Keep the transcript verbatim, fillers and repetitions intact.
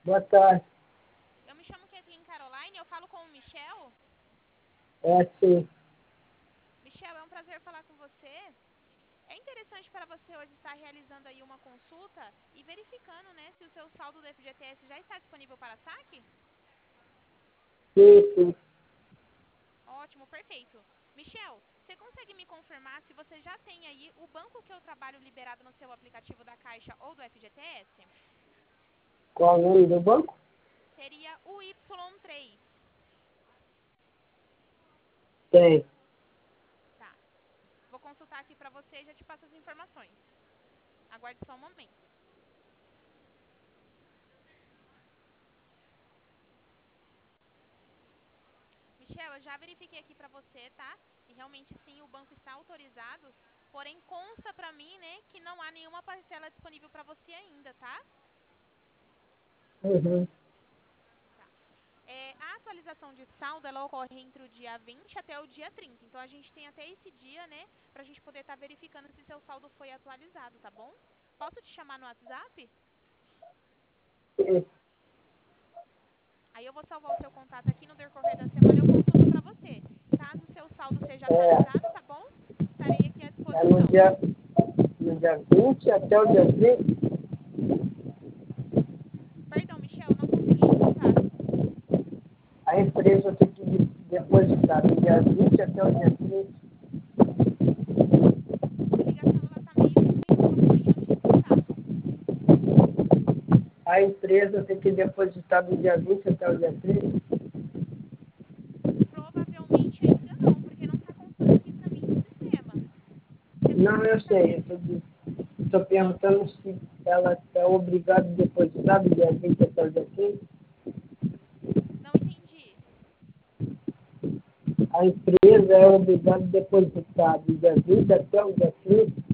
Boa tarde. Eu me chamo Kathleen Caroline, eu falo com o Michel. É sim. Michel, é um prazer falar com você. É interessante para você hoje estar realizando aí uma consulta e verificando, né, se o seu saldo do F G T S já está disponível para saque? Sim, sim. Ótimo, perfeito. Michel, você consegue me confirmar se você já tem aí o banco que eu trabalho liberado no seu aplicativo da Caixa ou do F G T S? Qual o nome do banco? Seria o Y três. Tem. Tá. Vou consultar aqui para você e já te passo as informações. Aguarde só um momento. Michel, eu já verifiquei aqui para você, tá? E realmente sim, o banco está autorizado. Porém, consta para mim, né, que não há nenhuma parcela disponível para você ainda, tá? Uhum. Tá. É, a atualização de saldo, ela ocorre entre o dia vinte até o dia trinta. Então, a gente tem até esse dia, né, pra gente poder estar verificando se seu saldo foi atualizado, tá bom? Posso te chamar no WhatsApp? Sim. Aí eu vou salvar o seu contato aqui no decorrer da semana e eu consulto para você. Caso o seu saldo seja É, atualizado, tá bom? Estarei aqui à é no disposição. dia, no dia vinte até o dia trinta. Perdão, Michel, não consegui escutar. A empresa tem que depositar do dia vinte até o dia trinta. A ligação ela tá meio ruim, eu não tô conseguindo te escutar. A empresa tem que depositar do dia vinte até o dia trinta. Provavelmente ainda não, porque não tá constando aqui para mim no sistema. Você Não, eu poderia estar sei. verificando? Estou perguntando se ela é obrigada a depositar do dia vinte até o dia trinta. Não entendi. A empresa é obrigada a depositar do dia vinte até o dia trinta.